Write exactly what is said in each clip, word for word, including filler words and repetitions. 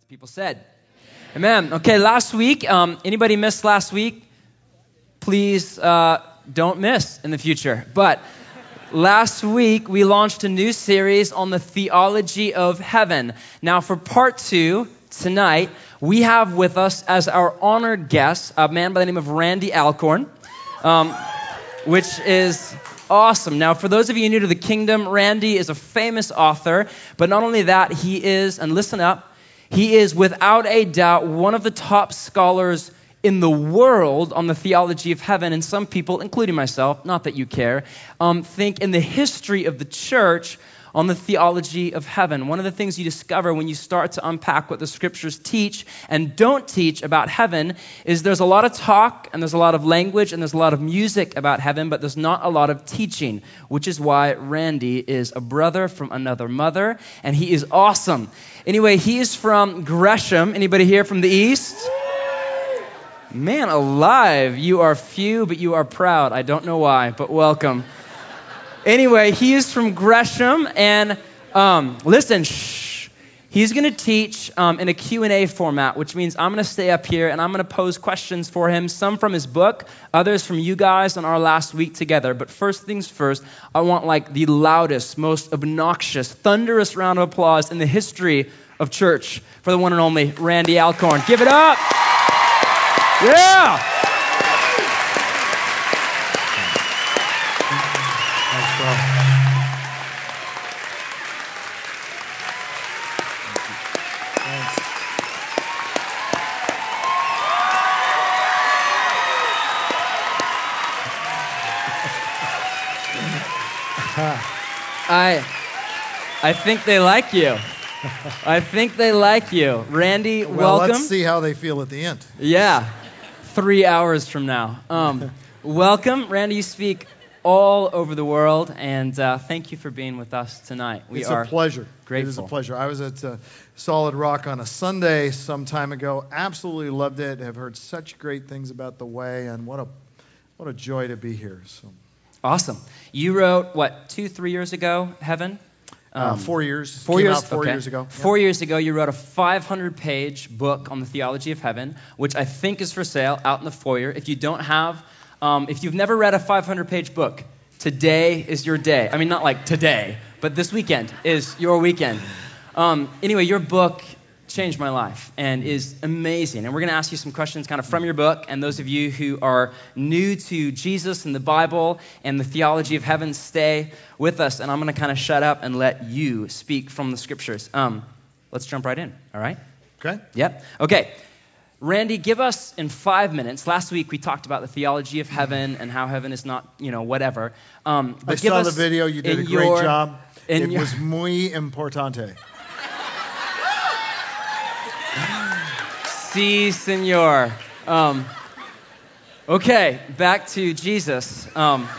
People said, amen. Okay, last week, um, anybody missed last week? Please uh, don't miss in the future. But last week, we launched a new series on the theology of heaven. Now, for part two, tonight, we have with us as our honored guest a man by the name of Randy Alcorn, um, which is awesome. Now, for those of you new to the kingdom, Randy is a famous author, but not only that, he is, and listen up, he is without a doubt one of the top scholars in the world on the theology of heaven, and some people, including myself, not that you care, um, think in the history of the church on the theology of heaven. One of the things you discover when you start to unpack what the scriptures teach and don't teach about heaven is there's a lot of talk and there's a lot of language and there's a lot of music about heaven, but there's not a lot of teaching, which is why Randy is a brother from another mother, and he is awesome. Anyway, he is from Gresham. Anybody here from the East? Man alive, you are few, but you are proud. I don't know why, but welcome. Anyway, he is from Gresham, and um, listen, shh, he's going to teach um, in a Q and A format, which means I'm going to stay up here, and I'm going to pose questions for him, some from his book, others from you guys on our last week together. But first things first, I want like the loudest, most obnoxious, thunderous round of applause in the history of church for the one and only Randy Alcorn. Give it up! Yeah! I, I think they like you. I think they like you. Randy, well, welcome. Let's see how they feel at the end. Yeah, three hours from now. Um, welcome. Randy, you speak all over the world, and uh, thank you for being with us tonight. We it's are a pleasure. Grateful. It is a pleasure. I was at uh, Solid Rock on a Sunday some time ago. Absolutely loved it. Have heard such great things about the way, and what a what a joy to be here. So. Awesome. You wrote, what, two, three years ago, Heaven? Um, uh, four years. Four Came years. Out four okay. years ago. Four yeah. years ago, you wrote a five hundred page book on the theology of heaven, which I think is for sale out in the foyer. If you don't have, um, if you've never read a five hundred page book, today is your day. I mean, not like today, but this weekend is your weekend. Um, anyway, your book changed my life and is amazing. And we're going to ask you some questions kind of from your book. And those of you who are new to Jesus and the Bible and the theology of heaven, stay with us. And I'm going to kind of shut up and let you speak from the scriptures. Um, let's jump right in. All right? Okay. Yep. Okay. Randy, give us in five minutes. Last week we talked about the theology of heaven and how heaven is not, you know, whatever. Um, but I give saw us the video. You did a great your, job. It your, was muy importante. Si, senor. Um, okay, back to Jesus. Um,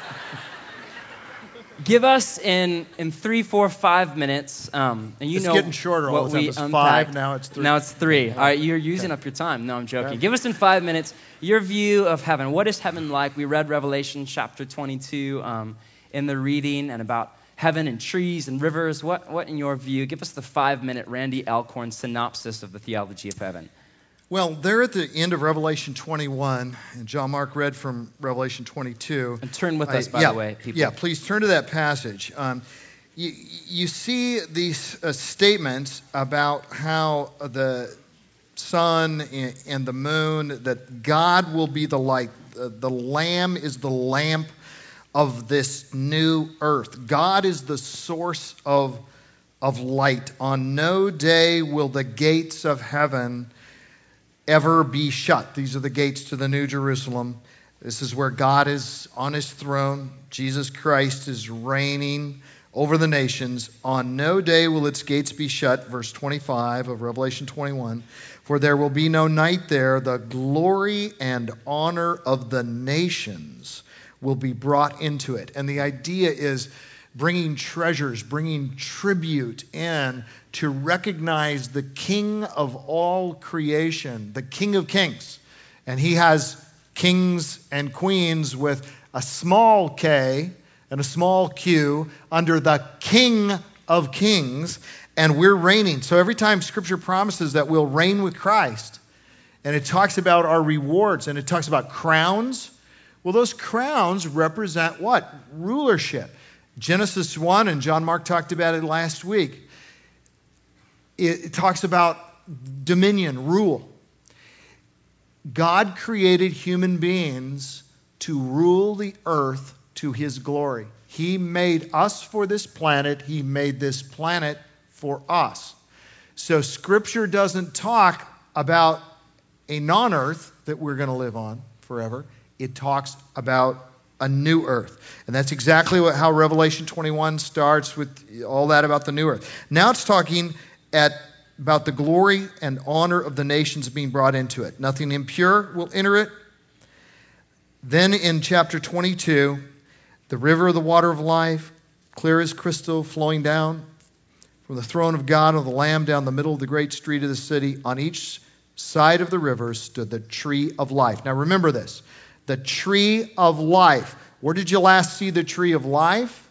give us in, in three, four, five minutes. Um, and you it's know getting shorter all what the time. We It's unpacked. five, now it's three. Now it's three. Yeah. All right, you're using okay. up your time. No, I'm joking. Okay. Give us in five minutes your view of heaven. What is heaven like? We read Revelation chapter twenty-two um, in the reading and about heaven and trees and rivers. What, what in your view? Give us the five-minute Randy Alcorn synopsis of the theology of heaven. Well, there at the end of Revelation twenty-one, and John Mark read from Revelation twenty-two. And turn with us, by I, yeah, the way, people. Yeah, please turn to that passage. Um, you, you see these uh, statements about how the sun and, and the moon, that God will be the light. The, the Lamb is the lamp of this new earth. God is the source of, of light. On no day will the gates of heaven ever be shut. These are the gates to the New Jerusalem. This is where God is on his throne. Jesus Christ is reigning over the nations. On no day will its gates be shut, verse twenty-five of Revelation twenty-one, for there will be no night there. The glory and honor of the nations will be brought into it. And the idea is bringing treasures, bringing tribute in to recognize the King of all creation, the King of Kings. And he has kings and queens with a small k and a small q under the King of Kings. and we're reigning. So every time Scripture promises that we'll reign with Christ, and it talks about our rewards, and it talks about crowns, well, those crowns represent what? Rulership. Genesis one, and John Mark talked about it last week, it, it talks about dominion, rule. God created human beings to rule the earth to his glory. He made us for this planet. He made this planet for us. So Scripture doesn't talk about a non-earth that we're going to live on forever. It talks about a new earth. And that's exactly what, how Revelation twenty-one starts with all that about the new earth. Now it's talking at about the glory and honor of the nations being brought into it. Nothing impure will enter it. Then in chapter twenty-two, the river of the water of life, clear as crystal, flowing down from the throne of God and of the Lamb down the middle of the great street of the city. On each side of the river stood the tree of life. Now remember this, the tree of life. Where did you last see the tree of life?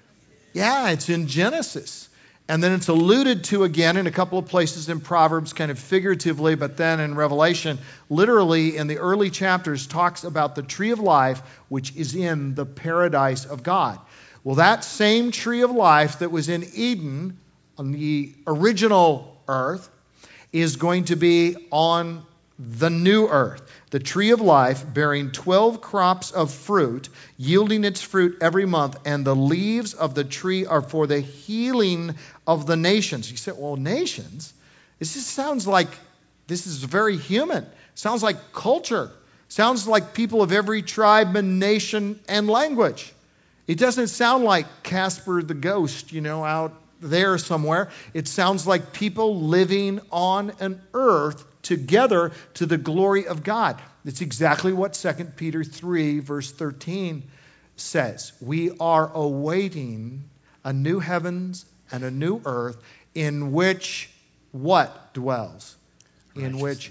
Yeah, it's in Genesis. And then it's alluded to again in a couple of places in Proverbs, kind of figuratively, but then in Revelation, literally in the early chapters, talks about the tree of life, which is in the paradise of God. Well, that same tree of life that was in Eden, on the original earth, is going to be on the new earth. The tree of life, bearing twelve crops of fruit, yielding its fruit every month, and the leaves of the tree are for the healing of the nations. You said, well, nations? This just sounds like, this is very human. Sounds like culture. Sounds like people of every tribe and nation and language. It doesn't sound like Casper the Ghost, you know, out there somewhere. It sounds like people living on an earth together to the glory of God. It's exactly what Second Peter three, verse thirteen says. We are awaiting a new heavens and a new earth in which what dwells? In which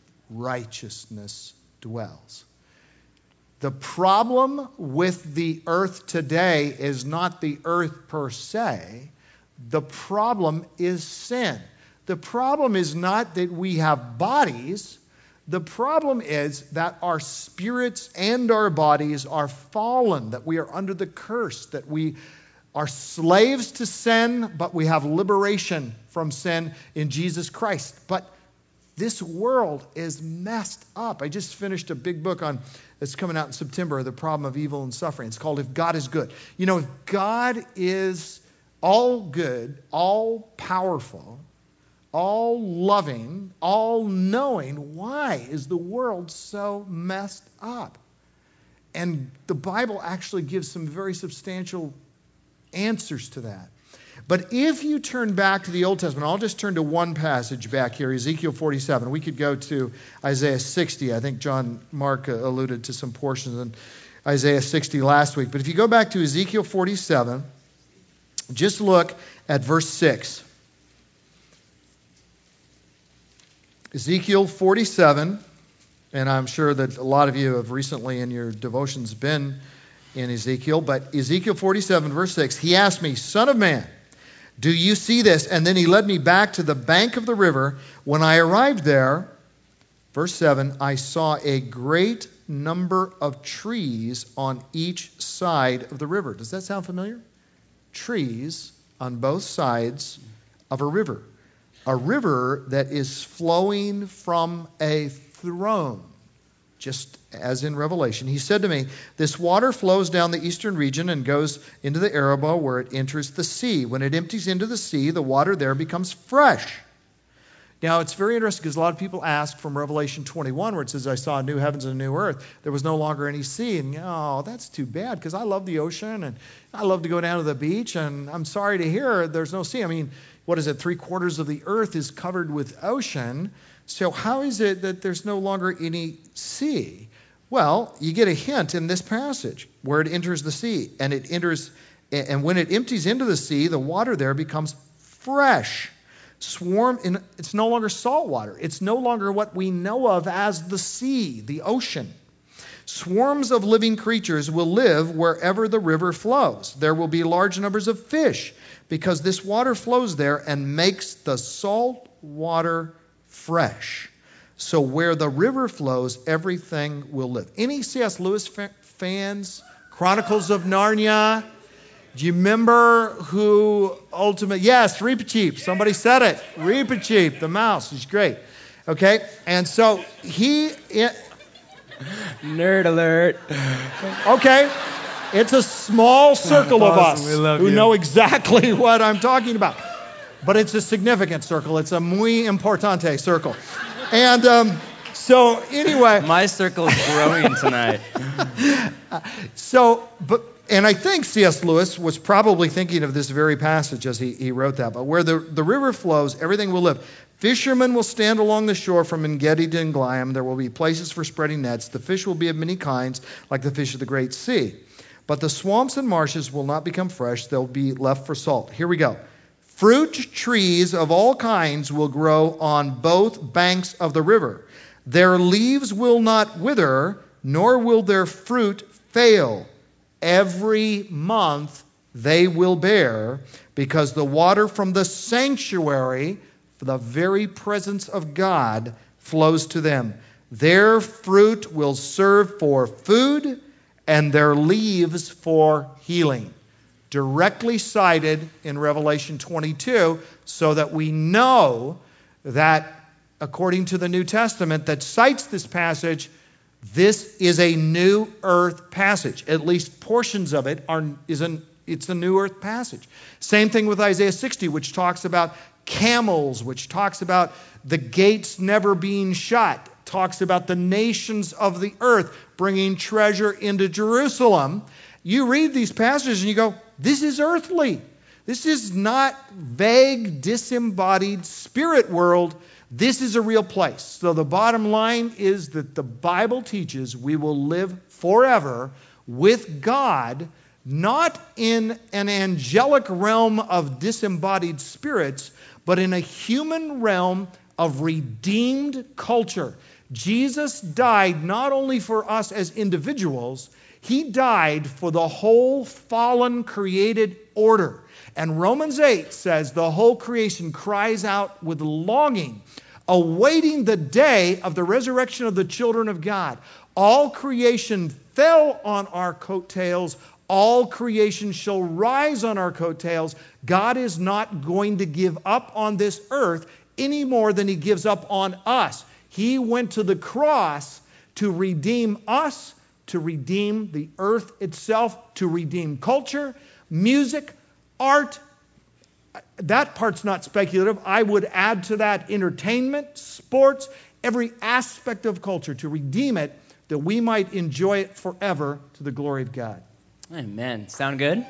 righteousness dwells. The problem with the earth today is not the earth per se. The problem is sin. The problem is not that we have bodies. The problem is that our spirits and our bodies are fallen, that we are under the curse, that we are slaves to sin, but we have liberation from sin in Jesus Christ. But this world is messed up. I just finished a big book on that's coming out in September, The Problem of Evil and Suffering. It's called If God is Good. You know, if God is all good, all powerful, all loving, all knowing, why is the world so messed up? And the Bible actually gives some very substantial answers to that. But if you turn back to the Old Testament, I'll just turn to one passage back here, Ezekiel forty-seven. We could go to Isaiah sixty. I think John Mark alluded to some portions in Isaiah sixty last week. But if you go back to Ezekiel forty-seven, just look at verse six. Ezekiel forty-seven, and I'm sure that a lot of you have recently in your devotions been in Ezekiel, but Ezekiel forty-seven, verse six, he asked me, Son of man, do you see this? And then he led me back to the bank of the river. When I arrived there, verse seven, I saw a great number of trees on each side of the river. Does that sound familiar? Trees on both sides of a river. A river that is flowing from a throne, just as in Revelation. He said to me, this water flows down the eastern region and goes into the Arabah where it enters the sea. When it empties into the sea, the water there becomes fresh. Now, it's very interesting because a lot of people ask from Revelation twenty-one where it says, I saw a new heavens and a new earth. There was no longer any sea. And, oh, that's too bad because I love the ocean and I love to go down to the beach. And I'm sorry to hear there's no sea. I mean, what is it? Three quarters of the earth is covered with ocean. So how is it that there's no longer any sea? Well, you get a hint in this passage where it enters the sea. And it enters, and when it empties into the sea, the water there becomes fresh. Swarm in, it's no longer salt water. It's no longer what we know of as the sea, the ocean. Swarms of living creatures will live wherever the river flows. There will be large numbers of fish because this water flows there and makes the salt water fresh. So where the river flows, everything will live. Any C S. Lewis fa- fans? Chronicles of Narnia? Do you remember who ultimately... Yes, Reepicheep. Somebody said it. Reepicheep, the mouse. He's great. Okay? And so he... It, Nerd alert. Okay. It's a small circle of us Awesome, who you. know exactly what I'm talking about. But it's a significant circle. It's a muy importante circle. And um, so anyway... My circle is growing tonight. So, but... And I think C S. Lewis was probably thinking of this very passage as he, he wrote that. But where the, the river flows, everything will live. Fishermen will stand along the shore from En-gedi to En-glayim. There will be places for spreading nets. The fish will be of many kinds, like the fish of the great sea. But the swamps and marshes will not become fresh. They'll be left for salt. Here we go. Fruit trees of all kinds will grow on both banks of the river. Their leaves will not wither, nor will their fruit fail. Every month they will bear, because the water from the sanctuary, the very presence of God, flows to them. Their fruit will serve for food, and their leaves for healing. Directly cited in Revelation twenty-two, so that we know that, according to the New Testament that cites this passage, this is a new earth passage. At least portions of it are is an it's a new earth passage. Same thing with Isaiah sixty, which talks about camels, which talks about the gates never being shut, talks about the nations of the earth bringing treasure into Jerusalem. You read these passages and you go, this is earthly. This is not vague, disembodied spirit world. This is a real place. So the bottom line is that the Bible teaches we will live forever with God, not in an angelic realm of disembodied spirits, but in a human realm of redeemed culture. Jesus died not only for us as individuals, he died for the whole fallen created order. And Romans eight says the whole creation cries out with longing, awaiting the day of the resurrection of the children of God. All creation fell on our coattails. All creation shall rise on our coattails. God is not going to give up on this earth any more than he gives up on us. He went to the cross to redeem us, to redeem the earth itself, to redeem culture, music, art. That part's not speculative. I would add to that entertainment, sports, every aspect of culture, to redeem it, that we might enjoy it forever to the glory of God. Amen. Sound good?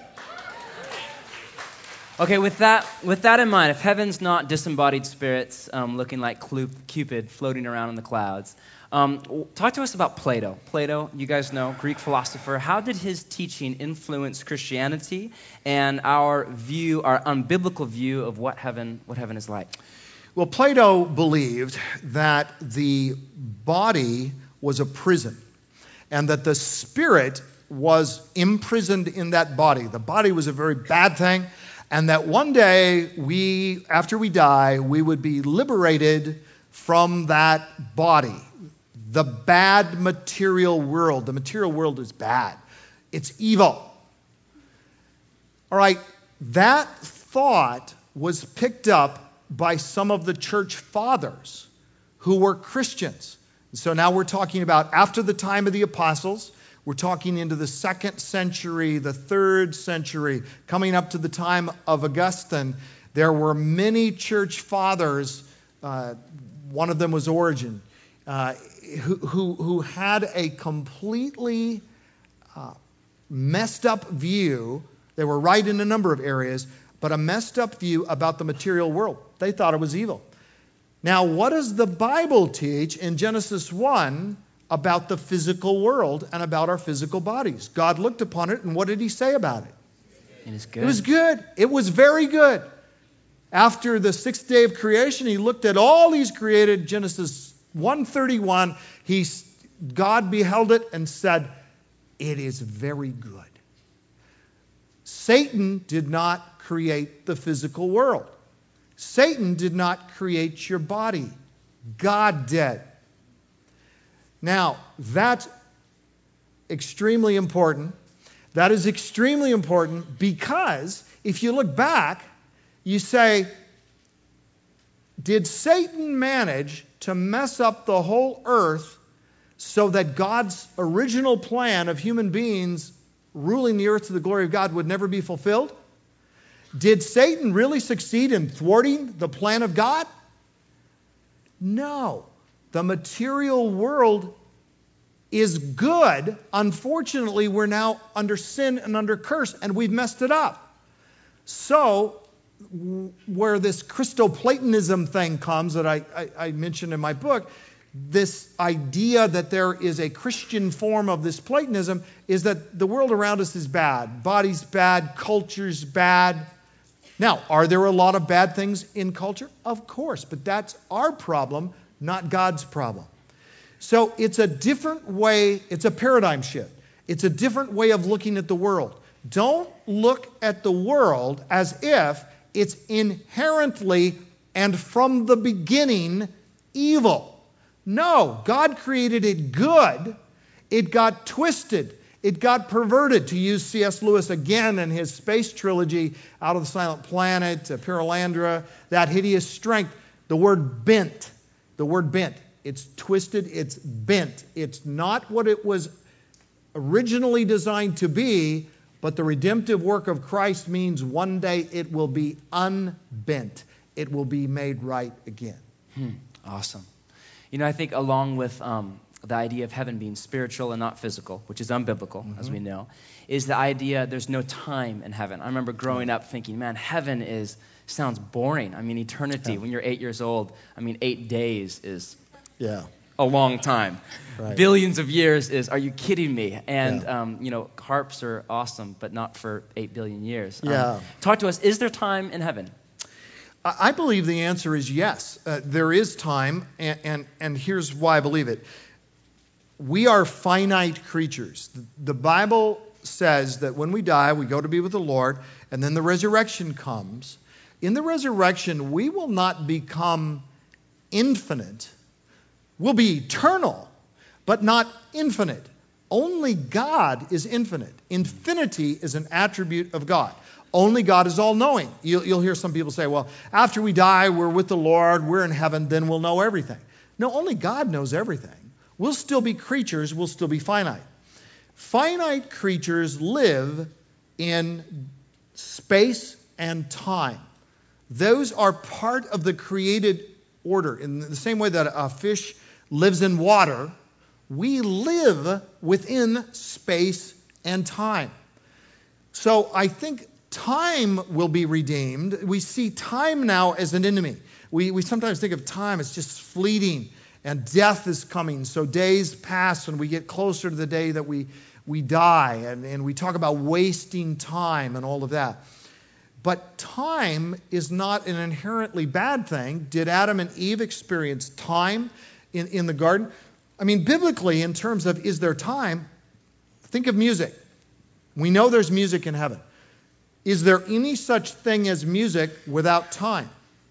Okay, with that with that in mind, if heaven's not disembodied spirits um, looking like Cupid floating around in the clouds, um, talk to us about Plato. Plato, you guys know, Greek philosopher. How did his teaching influence Christianity and our view, our unbiblical view of what heaven what heaven is like? Well, Plato believed that the body was a prison and that the spirit was imprisoned in that body. The body was a very bad thing, and that one day we, after we die, we would be liberated from that body. The bad material world. The material world is bad. It's evil. All right, that thought was picked up by some of the church fathers who were Christians. So now we're talking about after the time of the apostles. We're talking into the second century, the third century, coming up to the time of Augustine. There were many church fathers. Uh, one of them was Origen, uh, who, who, who had a completely uh, messed up view. They were right in a number of areas, but a messed up view about the material world. They thought it was evil. Now, what does the Bible teach in Genesis one about the physical world and about our physical bodies? God looked upon it, and what did he say about it? It is good. It was good. It was very good. After the sixth day of creation, he looked at all he's created. Genesis one thirty-one, he God beheld it and said, it is very good. Satan did not create the physical world. Satan did not create your body. God did. Now, that's extremely important. That is extremely important because if you look back, you say, did Satan manage to mess up the whole earth so that God's original plan of human beings ruling the earth to the glory of God would never be fulfilled? Did Satan really succeed in thwarting the plan of God? No. The material world is good. Unfortunately, we're now under sin and under curse, and we've messed it up. So, where this Christoplatonism thing comes that I, I, I mentioned in my book, this idea that there is a Christian form of this Platonism is that the world around us is bad. Body's bad, culture's bad. Now, are there a lot of bad things in culture? Of course, but that's our problem, not God's problem. So it's a different way, it's a paradigm shift. It's a different way of looking at the world. Don't look at the world as if it's inherently and from the beginning evil. No, God created it good. It got twisted. It got perverted, to use C S Lewis again in his space trilogy, Out of the Silent Planet, uh, Perelandra, that hideous strength. The word bent, the word bent. It's twisted, it's bent. It's not what it was originally designed to be, but the redemptive work of Christ means one day it will be unbent. It will be made right again. Hmm. Awesome. You know, I think along with um, the idea of heaven being spiritual and not physical, which is unbiblical, mm-hmm. as we know, is the idea there's no time in heaven. I remember growing up thinking, man, heaven is sounds boring. I mean, eternity, yeah. when you're eight years old, I mean, eight days is yeah. a long time. Right. Billions of years is, are you kidding me? And, yeah. um, you know, harps are awesome, but not for eight billion years. Yeah. Um, talk to us, is there time in heaven? I believe the answer is yes. Uh, there is time, and, and, and here's why I believe it. We are finite creatures. The, the Bible says that when we die, we go to be with the Lord, and then the resurrection comes. In the resurrection, we will not become infinite. We'll be eternal, but not infinite. Only God is infinite. Infinity is an attribute of God. Only God is all-knowing. You'll, you'll hear some people say, well, after we die, we're with the Lord, we're in heaven, then we'll know everything. No, only God knows everything. We'll still be creatures, we'll still be finite. Finite creatures live in space and time. Those are part of the created order. In the same way that a fish lives in water, we live within space and time. So I think time will be redeemed. We see time now as an enemy. We, we sometimes think of time as just fleeting, and death is coming. So days pass and we get closer to the day that we, we die, and, and we talk about wasting time and all of that. But time is not an inherently bad thing. Did Adam and Eve experience time in, in the garden? I mean, biblically, in terms of is there time, think of music. We know there's music in heaven. Is there any such thing as music without time?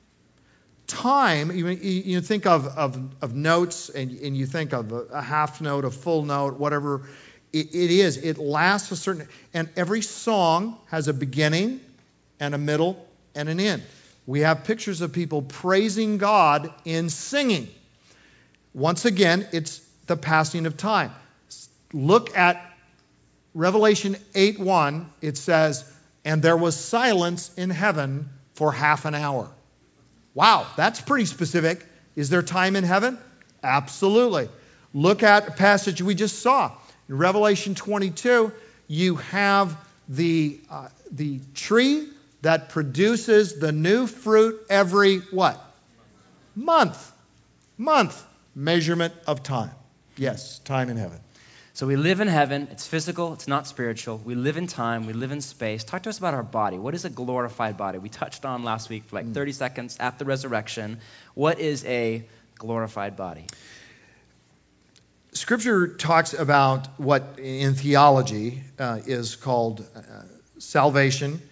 Time, you, you think of, of, of notes, and, and you think of a, a half note, a full note, whatever it, it is. It lasts a certain, and every song has a beginning and a middle and an end. We have pictures of people praising God in singing. Once again, it's the passing of time. Look at Revelation eight one. It says, and there was silence in heaven for half an hour. Wow, that's pretty specific. Is there time in heaven? Absolutely. Look at a passage we just saw. In Revelation twenty-two, you have the, uh, the tree that produces the new fruit every what? Month. Month. Measurement of time. Yes, time in heaven. So we live in heaven. It's physical. It's not spiritual. We live in time. We live in space. Talk to us about our body. What is a glorified body? We touched on last week for like thirty seconds after the resurrection. What is a glorified body? Scripture talks about what in theology uh, is called uh, salvation,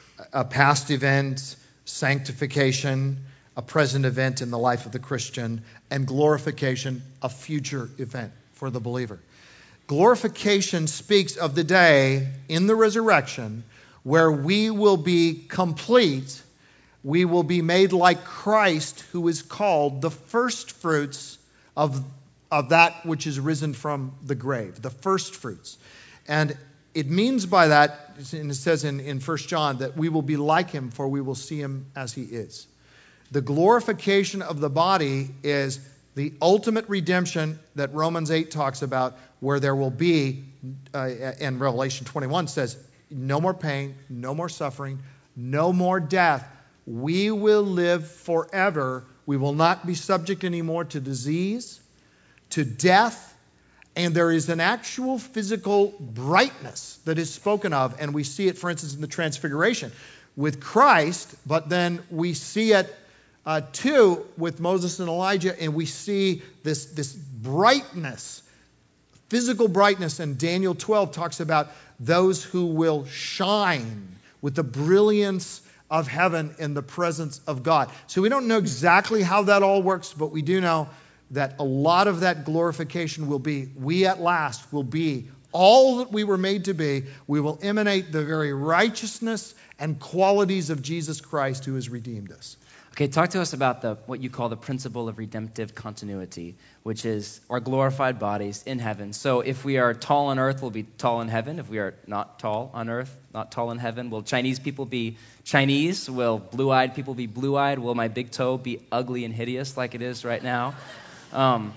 a past event, sanctification, a present event in the life of the Christian, and glorification, a future event for the believer. Glorification speaks of the day in the resurrection where we will be complete. We will be made like Christ, who is called the first fruits of, of that which is risen from the grave, the first fruits. And it means by that, and it says in, in First John, that we will be like him, for we will see him as he is. The glorification of the body is the ultimate redemption that Romans eight talks about, where there will be, uh, and Revelation twenty-one says, no more pain, no more suffering, no more death. We will live forever. We will not be subject anymore to disease, to death, and there is an actual physical brightness that is spoken of, and we see it, for instance, in the Transfiguration with Christ, but then we see it uh, too with Moses and Elijah, and we see this, this brightness, physical brightness, and Daniel twelve talks about those who will shine with the brilliance of heaven in the presence of God. So we don't know exactly how that all works, but we do know that a lot of that glorification will be, we at last will be all that we were made to be. We will emanate the very righteousness and qualities of Jesus Christ, who has redeemed us. Okay, talk to us about the what you call the principle of redemptive continuity, which is our glorified bodies in heaven. So if we are tall on earth, we'll be tall in heaven. If we are not tall on earth, not tall in heaven, will Chinese people be Chinese? Will blue-eyed people be blue-eyed? Will my big toe be ugly and hideous like it is right now? Um,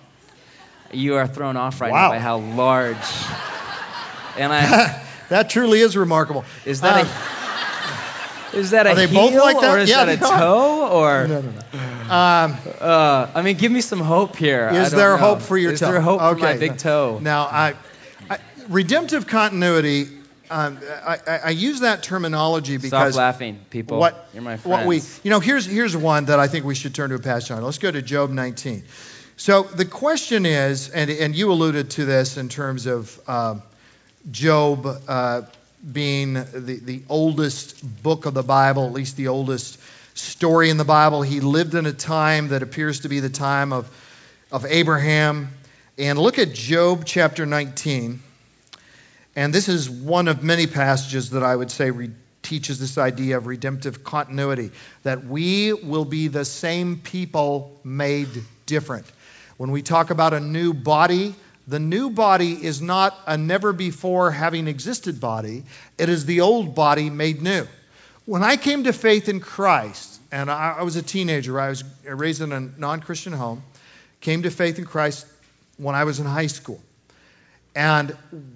you are thrown off right wow. now by how large. And I that truly is remarkable. Is that um, a is that a are they heel both like that? or is yeah, that a toe or? No, no, no. Um, uh, I mean, give me some hope here. Is I don't there know. hope for your is toe? Is there hope okay. for my big toe? Now, I, I, redemptive continuity. Um, I, I, I use that terminology because stop laughing, people. What, You're my friends. What we, you know, here's here's one that I think we should turn to a passage on. Let's go to Job nineteen. So the question is, and and you alluded to this in terms of uh, Job uh, being the the oldest book of the Bible, at least the oldest story in the Bible. He lived in a time that appears to be the time of of Abraham. And look at Job chapter nineteen. And this is one of many passages that I would say re- teaches this idea of redemptive continuity, that we will be the same people made different. When we talk about a new body, the new body is not a never before having existed body. It is the old body made new. When I came to faith in Christ, and I, I was a teenager, I was raised in a non-Christian home, came to faith in Christ when I was in high school. And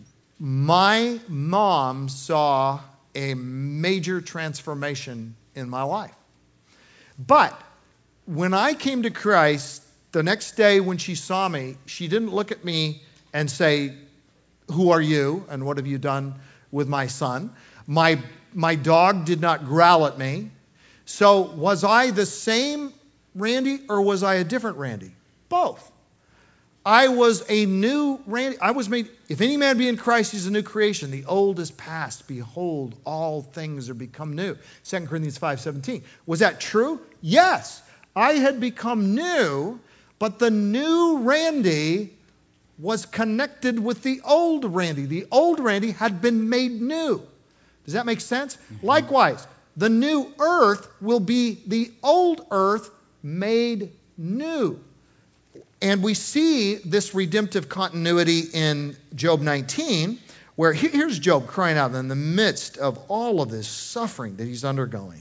my mom saw a major transformation in my life. But when I came to Christ, the next day when she saw me, she didn't look at me and say, "Who are you and what have you done with my son?" My, my dog did not growl at me. So was I the same Randy or was I a different Randy? Both. I was a new Randy. I was made, if any man be in Christ, he's a new creation. The old is past. Behold, all things are become new. Second Corinthians five seventeen. Was that true? Yes. I had become new, but the new Randy was connected with the old Randy. The old Randy had been made new. Does that make sense? Mm-hmm. Likewise, the new earth will be the old earth made new. And we see this redemptive continuity in Job nineteen, where here's Job crying out in the midst of all of this suffering that he's undergoing.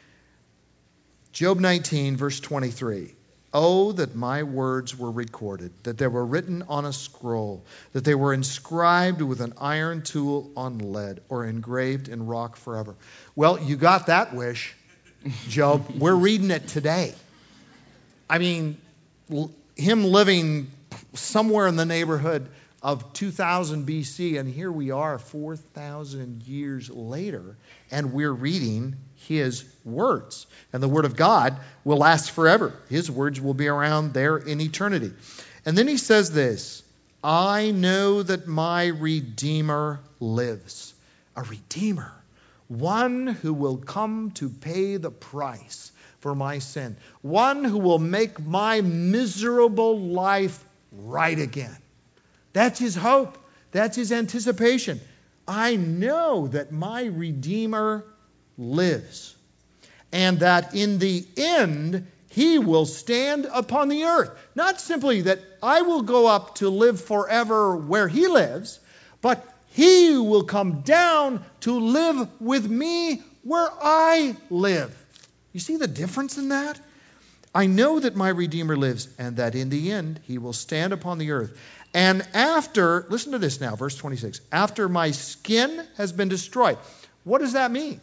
Job nineteen, verse twenty-three. Oh, that my words were recorded, that they were written on a scroll, that they were inscribed with an iron tool on lead, or engraved in rock forever. Well, you got that wish, Job. We're reading it today. I mean, him living somewhere in the neighborhood of two thousand B C, and here we are four thousand years later, and we're reading his words. And the word of God will last forever. His words will be around there in eternity. And then he says this, I know that my Redeemer lives. A Redeemer. One who will come to pay the price for my sin. One who will make my miserable life right again. That's his hope. That's his anticipation. I know that my Redeemer lives, and that in the end he will stand upon the earth. Not simply that I will go up to live forever where he lives, but he will come down to live with me where I live. You see the difference in that? I know that my Redeemer lives, and that in the end he will stand upon the earth. And after, listen to this now, verse twenty-six, after my skin has been destroyed. What does that mean?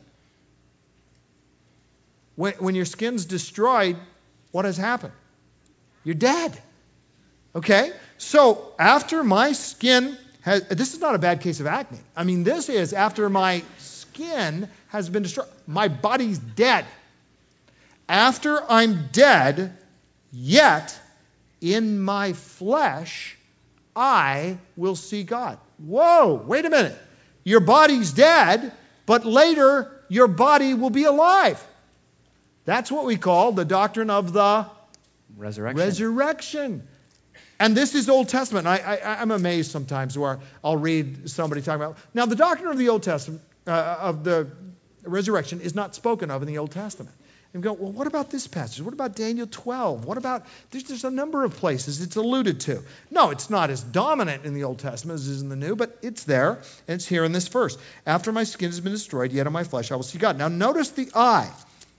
When, when your skin's destroyed, what has happened? You're dead. Okay? So after my skin has, this is not a bad case of acne. I mean, this is after my skin has been destroyed. My body's dead. After I'm dead, yet in my flesh, I will see God. Whoa, wait a minute. Your body's dead, but later your body will be alive. That's what we call the doctrine of the resurrection. resurrection. And this is Old Testament. I, I, I'm amazed sometimes where I'll read somebody talking about. Now, the doctrine of the Old Testament, uh, of the resurrection, is not spoken of in the Old Testament. And go, well, what about this passage? What about Daniel twelve? What about, there's, there's a number of places it's alluded to. No, it's not as dominant in the Old Testament as it is in the New, but it's there, and it's here in this verse. After my skin has been destroyed, yet in my flesh I will see God. Now, notice the I.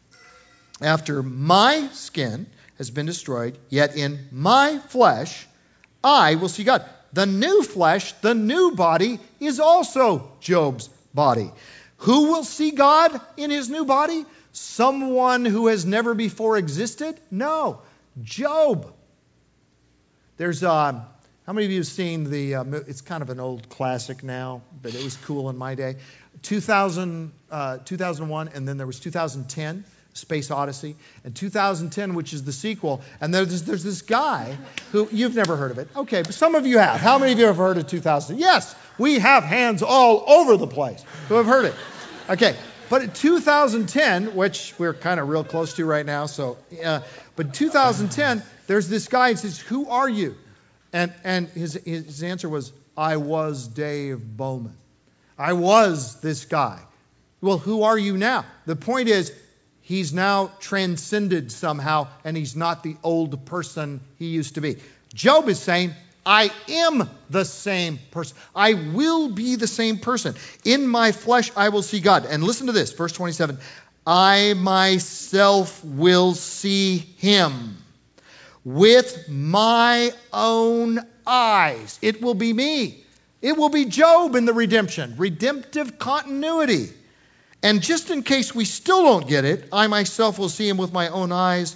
After my skin has been destroyed, yet in my flesh I will see God. The new flesh, the new body, is also Job's body. Who will see God in his new body? Someone who has never before existed? No, Job. There's, uh, how many of you have seen the, uh, it's kind of an old classic now, but it was cool in my day. two thousand, uh, two thousand one, and then there was two thousand ten, Space Odyssey, and two thousand ten, which is the sequel. And there's, there's this guy who, you've never heard of it. Okay, but some of you have. How many of you have heard of two thousand? Yes, we have hands all over the place who have heard it. Okay. But in two thousand ten, which we're kind of real close to right now, so, uh, but in two thousand ten, there's this guy who says, who are you? And and his his answer was, I was Dave Bowman. I was this guy. Well, who are you now? The point is, he's now transcended somehow, and he's not the old person he used to be. Job is saying, I am the same person. I will be the same person. In my flesh, I will see God. And listen to this, verse twenty-seven. I myself will see him with my own eyes. It will be me. It will be Job in the redemption, redemptive continuity. And just in case we still don't get it, I myself will see him with my own eyes.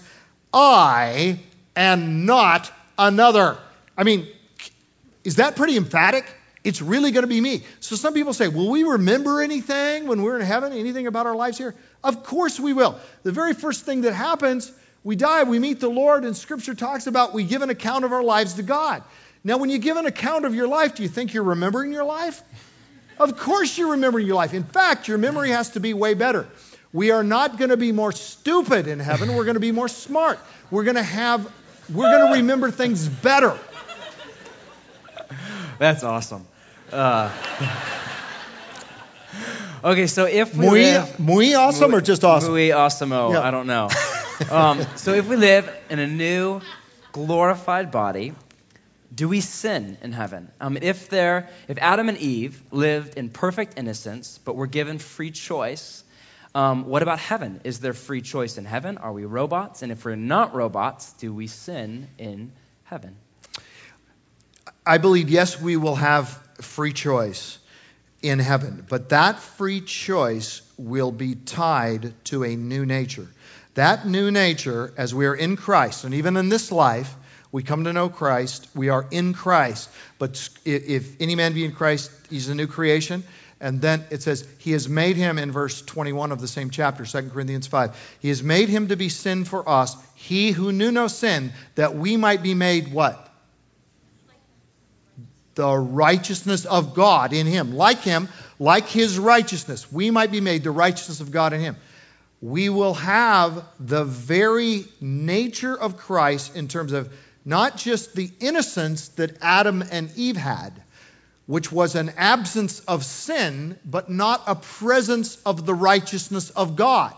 I and not another. I mean, is that pretty emphatic? It's really going to be me. So some people say, will we remember anything when we're in heaven? Anything about our lives here? Of course we will. The very first thing that happens, we die, we meet the Lord, and Scripture talks about we give an account of our lives to God. Now, when you give an account of your life, do you think you're remembering your life? Of course you're remembering your life. In fact, your memory has to be way better. We are not going to be more stupid in heaven. We're going to be more smart. We're going to have, we're going to remember things better. That's awesome. Uh, okay, so if we muy, live... Muy awesome muy, or just awesome? Muy awesome-o, yeah. I don't know. um, so if we live in a new, glorified body, do we sin in heaven? Um, if there, if Adam and Eve lived in perfect innocence, but were given free choice, um, what about heaven? Is there free choice in heaven? Are we robots? And if we're not robots, do we sin in heaven? I believe, yes, we will have free choice in heaven, but that free choice will be tied to a new nature. That new nature, as we are in Christ, and even in this life, we come to know Christ, we are in Christ, but if any man be in Christ, he's a new creation. And then it says, he has made him, in verse twenty-one of the same chapter, Second Corinthians five, he has made him to be sin for us, he who knew no sin, that we might be made what? the righteousness of God in him. Like him, like his righteousness, we might be made the righteousness of God in him. We will have the very nature of Christ in terms of not just the innocence that Adam and Eve had, which was an absence of sin, but not a presence of the righteousness of God.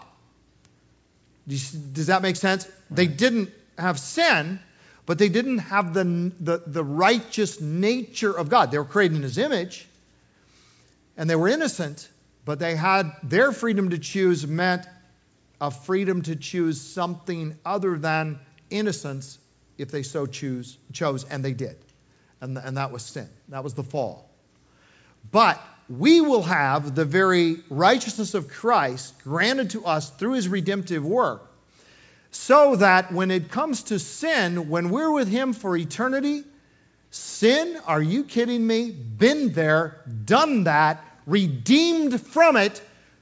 Does that make sense? Right. They didn't have sin, but they didn't have the, the, the righteous nature of God. They were created in his image, and they were innocent, but they had their freedom to choose meant a freedom to choose something other than innocence if they so choose, chose, and they did. And, and that was sin. That was the fall. But we will have the very righteousness of Christ granted to us through his redemptive work, so that when it comes to sin, when we're with him for eternity, sin, are you kidding me? Been there, done that, redeemed from it,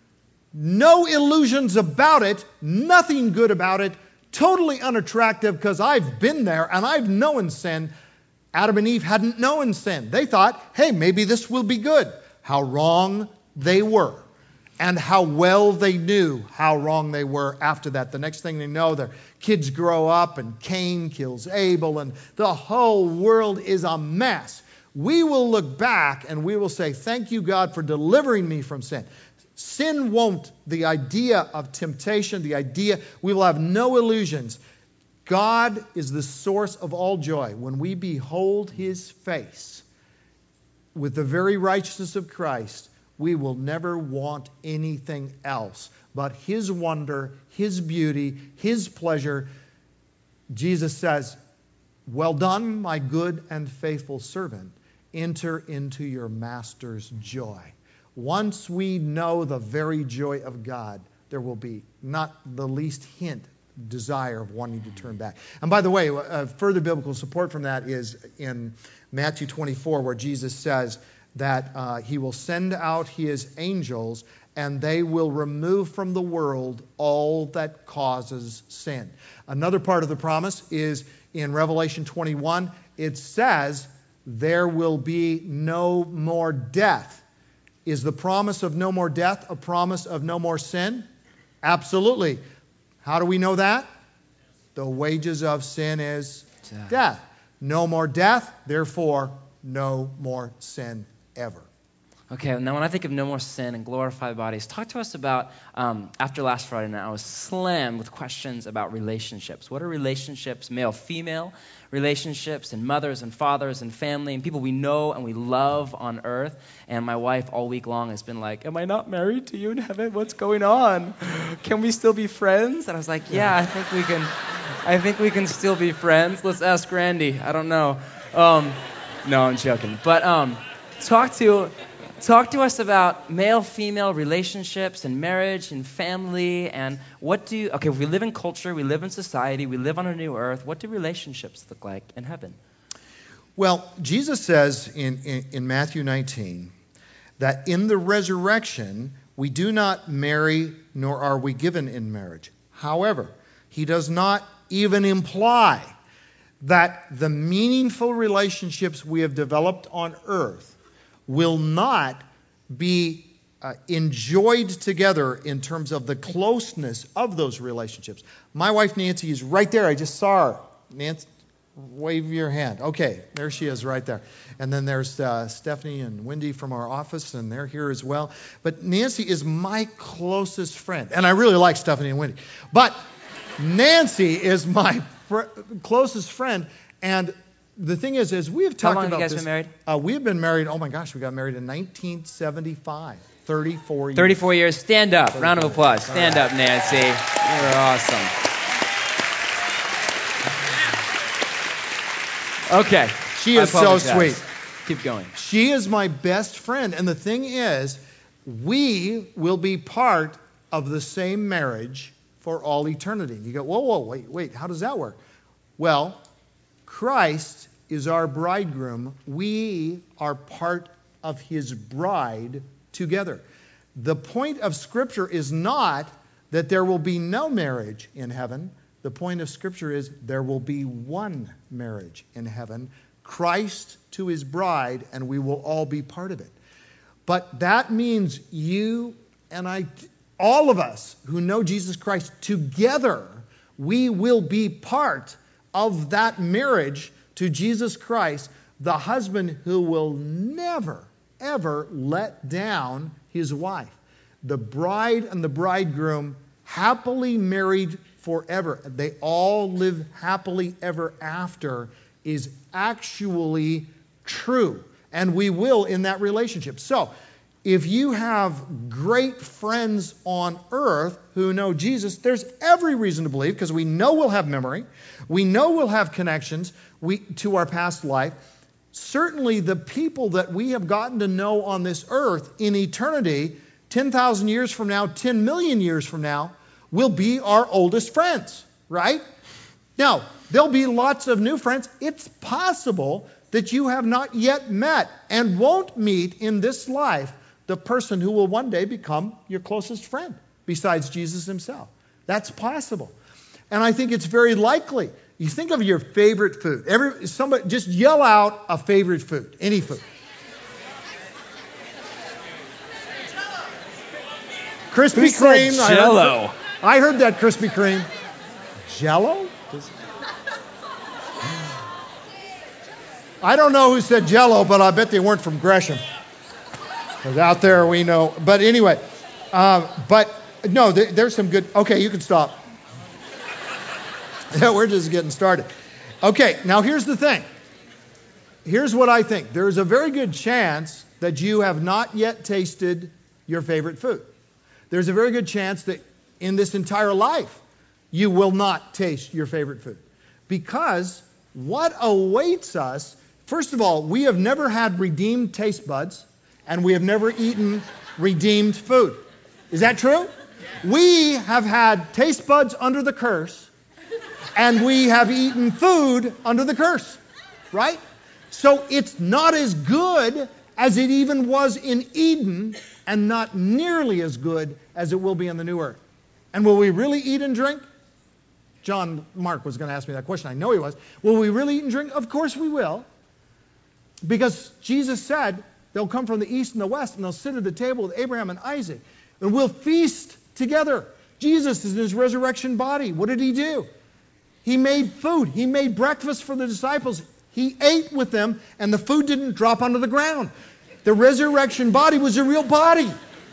no illusions about it, nothing good about it, totally unattractive because I've been there and I've known sin. Adam and Eve hadn't known sin. They thought, hey, maybe this will be good. How wrong they were. And how well they knew how wrong they were after that. The next thing they know, their kids grow up and Cain kills Abel and the whole world is a mess. We will look back and we will say, thank you, God, for delivering me from sin. Sin won't. The idea of temptation, the idea, we will have no illusions. God is the source of all joy. When we behold his face with the very righteousness of Christ, we will never want anything else but his wonder, his beauty, his pleasure. Jesus says, well done, my good and faithful servant. Enter into your master's joy. Once we know the very joy of God, there will be not the least hint, desire of wanting to turn back. And by the way, uh, further biblical support from that is in Matthew twenty-four, where Jesus says that uh, he will send out his angels and they will remove from the world all that causes sin. Another part of the promise is in Revelation twenty-one. It says there will be no more death. Is the promise of no more death a promise of no more sin? Absolutely. How do we know that? The wages of sin is death. death. No more death, therefore no more sin ever. Okay, now when I think of no more sin and glorified bodies, talk to us about, um, after last Friday night, I was slammed with questions about relationships. What are relationships, male-female relationships, and mothers and fathers and family, and people we know and we love on earth? And my wife all week long has been like, am I not married to you in heaven? What's going on? Can we still be friends? And I was like, yeah, I think we can, I think we can still be friends. Let's ask Randy. I don't know. Um, no, I'm joking. But um, talk to... Talk to us about male-female relationships and marriage and family, and what do, okay, we live in culture, we live in society, we live on a new earth. What do relationships look like in heaven? Well, Jesus says in, in, in Matthew nineteen that in the resurrection we do not marry nor are we given in marriage. However, he does not even imply that the meaningful relationships we have developed on earth will not be uh, enjoyed together in terms of the closeness of those relationships. My wife Nancy is right there. I just saw her. Nancy, wave your hand. Okay, there she is right there. And then there's uh, Stephanie and Wendy from our office, and they're here as well. But Nancy is my closest friend. And I really like Stephanie and Wendy. But Nancy is my fr- closest friend, and the thing is, is we have talked about this. How long have you guys this. been married? Uh, we have been married, oh my gosh, we got married in nineteen seventy-five. thirty-four years. thirty-four years. Stand up. Round of applause. Stand right. up, Nancy. You're awesome. Okay. She is so sweet. Keep going. She is my best friend. And the thing is, we will be part of the same marriage for all eternity. You go, whoa, whoa, wait, wait, how does that work? Well, Christ is our bridegroom. We are part of his bride together. The point of Scripture is not that there will be no marriage in heaven. The point of Scripture is there will be one marriage in heaven, Christ to his bride, and we will all be part of it. But that means you and I, all of us who know Jesus Christ together, we will be part of that marriage to Jesus Christ, the husband who will never, ever let down his wife. The bride and the bridegroom happily married forever. They all live happily ever after is actually true. And we will in that relationship. So, if you have great friends on earth who know Jesus, there's every reason to believe, because we know we'll have memory, we know we'll have connections we, to our past life. Certainly the people that we have gotten to know on this earth in eternity, ten thousand years from now, ten million years from now, will be our oldest friends, right? Now, there'll be lots of new friends. It's possible that you have not yet met and won't meet in this life the person who will one day become your closest friend besides Jesus himself. That's possible. And I think it's very likely. You think of your favorite food. Every, somebody, just yell out a favorite food, any food. Krispy Kreme. I Jell-O. heard, I heard that Krispy Kreme. Jell-O? I don't know who said Jell-O, but I bet they weren't from Gresham. Because out there we know. But anyway, uh, but no, there, there's some good. Okay, you can stop. Yeah, we're just getting started. Okay, now here's the thing. Here's what I think. There's a very good chance that you have not yet tasted your favorite food. There's a very good chance that in this entire life you will not taste your favorite food. Because what awaits us, first of all, we have never had redeemed taste buds, and we have never eaten redeemed food. Is that true? We have had taste buds under the curse, and we have eaten food under the curse, right? So it's not as good as it even was in Eden, and not nearly as good as it will be in the new earth. And will we really eat and drink? John Mark was going to ask me that question. I know he was. Will we really eat and drink? Of course we will. Because Jesus said they'll come from the east and the west, and they'll sit at the table with Abraham and Isaac. And we'll feast together. Jesus is in his resurrection body. What did he do? He made food. He made breakfast for the disciples. He ate with them, and the food didn't drop onto the ground. The resurrection body was a real body.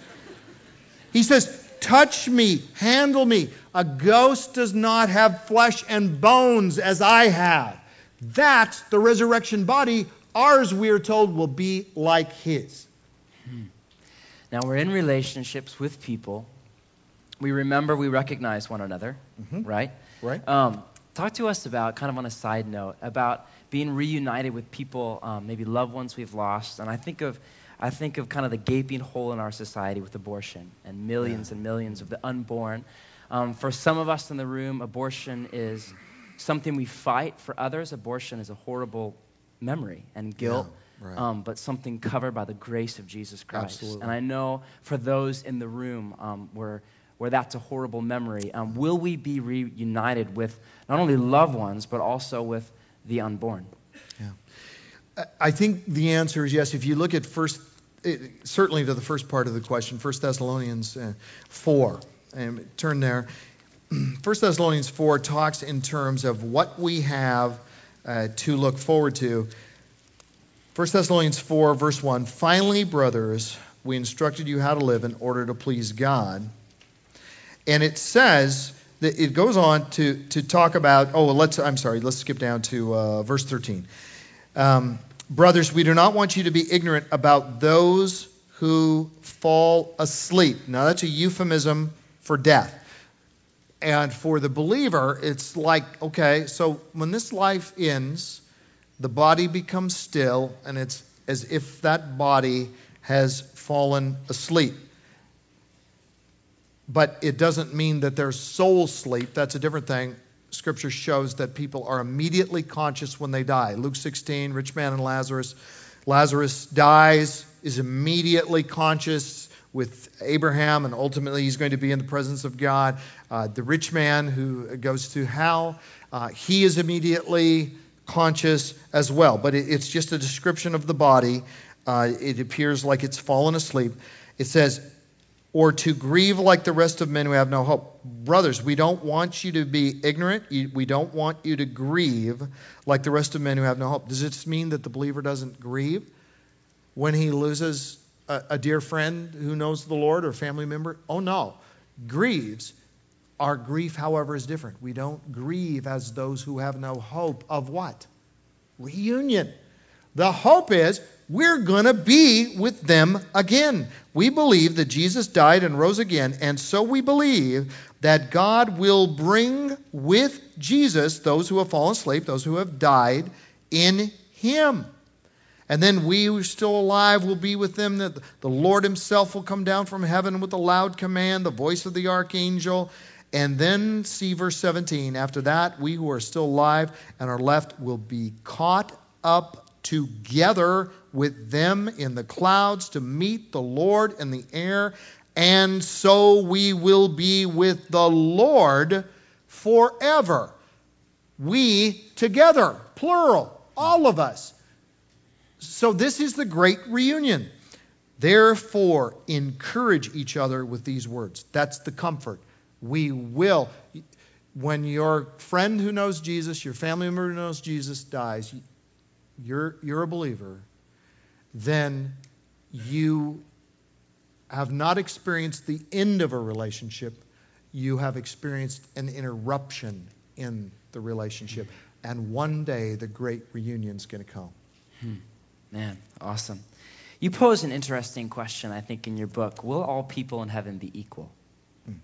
He says, touch me, handle me. A ghost does not have flesh and bones as I have. That's the resurrection body. Ours, we are told, will be like his. Hmm. Now, we're in relationships with people. We remember, we recognize one another, mm-hmm. right? Right. Um, talk to us about, kind of on a side note, about being reunited with people, um, maybe loved ones we've lost. And I think of I think of kind of the gaping hole in our society with abortion and millions yeah. and millions of the unborn. Um, for some of us in the room, abortion is something we fight. For others, abortion is a horrible memory and guilt, yeah, right. um, but something covered by the grace of Jesus Christ. Absolutely. And I know for those in the room um, where where that's a horrible memory, um, will we be reunited with not only loved ones, but also with the unborn? Yeah. I think the answer is yes. If you look at first, certainly to the first part of the question, First Thessalonians four, and turn there. First Thessalonians four talks in terms of what we have uh, to look forward to. First Thessalonians four, verse one, finally, brothers, we instructed you how to live in order to please God. And it says, that it goes on to, to talk about, oh, well, let's, I'm sorry, let's skip down to uh, verse thirteen. Um, brothers, we do not want you to be ignorant about those who fall asleep. Now, that's a euphemism for death. And for the believer, it's like, okay, so when this life ends, the body becomes still, and it's as if that body has fallen asleep. But it doesn't mean that there's soul sleep. That's a different thing. Scripture shows that people are immediately conscious when they die. Luke sixteen, rich man and Lazarus. Lazarus dies, is immediately conscious, with Abraham, and ultimately he's going to be in the presence of God. Uh, the rich man who goes to hell, uh, he is immediately conscious as well. But it, it's just a description of the body. Uh, it appears like it's fallen asleep. It says, or to grieve like the rest of men who have no hope. Brothers, we don't want you to be ignorant. We don't want you to grieve like the rest of men who have no hope. Does this mean that the believer doesn't grieve when he loses a, a dear friend who knows the Lord or family member? Oh, no. Grieves. Our grief, however, is different. We don't grieve as those who have no hope of what? Reunion. The hope is we're going to be with them again. We believe that Jesus died and rose again, and so we believe that God will bring with Jesus those who have fallen asleep, those who have died in him. And then we who are still alive will be with them. The Lord himself will come down from heaven with a loud command, the voice of the archangel. And then see verse seventeen. After that, we who are still alive and are left will be caught up together with them in the clouds to meet the Lord in the air, and so we will be with the Lord forever. We together, plural, all of us. So this is the great reunion. Therefore, encourage each other with these words. That's the comfort. We will. When your friend who knows Jesus, your family member who knows Jesus dies, You're, you're a believer, then you have not experienced the end of a relationship. You have experienced an interruption in the relationship. And one day the great reunion is going to come. Hmm. Man, awesome. You pose an interesting question, I think, in your book. Will all people in heaven be equal? Hmm.